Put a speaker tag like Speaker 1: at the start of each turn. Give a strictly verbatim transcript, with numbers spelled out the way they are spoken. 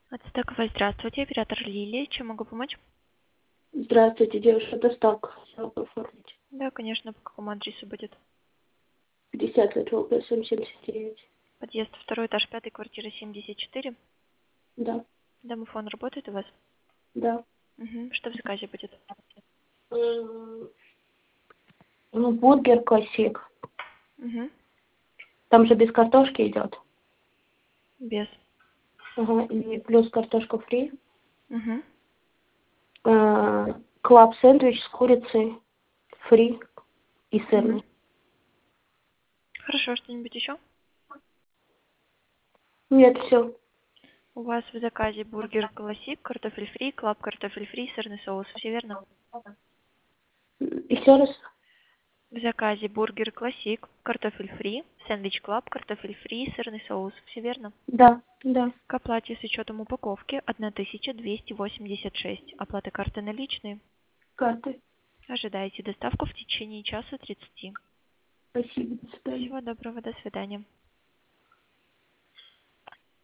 Speaker 1: Ацтековая, здравствуйте, оператор Лилия. Чем могу помочь?
Speaker 2: Здравствуйте, девушка, доставка хотела бы оформить.
Speaker 1: Да, конечно, по какому адресу будет?
Speaker 2: пятьдесят лет ВЛП семь семьдесят девять.
Speaker 1: Подъезд, второй этаж, пятый, квартира семьдесят четыре.
Speaker 2: Да,
Speaker 1: Домофон работает у вас?
Speaker 2: да.
Speaker 1: Угу. Что в заказе будет?
Speaker 2: М, Ну, бургер классик.
Speaker 1: Угу.
Speaker 2: Там же без картошки идет.
Speaker 1: Без.
Speaker 2: Ага, и плюс картошка фри.
Speaker 1: Угу.
Speaker 2: Э, Клаб сэндвич с курицей фри и
Speaker 1: Угу.
Speaker 2: сырный.
Speaker 1: Хорошо, что-нибудь еще?
Speaker 2: Нет, все.
Speaker 1: У вас в заказе бургер классик, картофель фри, клаб картофель фри, сырный соус. Все верно?
Speaker 2: Еще раз.
Speaker 1: В заказе бургер классик, картофель фри, сэндвич клаб, картофель фри, сырный соус. Все верно?
Speaker 2: Да, да.
Speaker 1: К оплате с учетом упаковки тысяча двести восемьдесят шесть. Оплата карты наличные.
Speaker 2: Карты.
Speaker 1: Ожидайте доставку в течение часа тридцати.
Speaker 2: Спасибо, до свидания.
Speaker 1: Всего доброго, до свидания.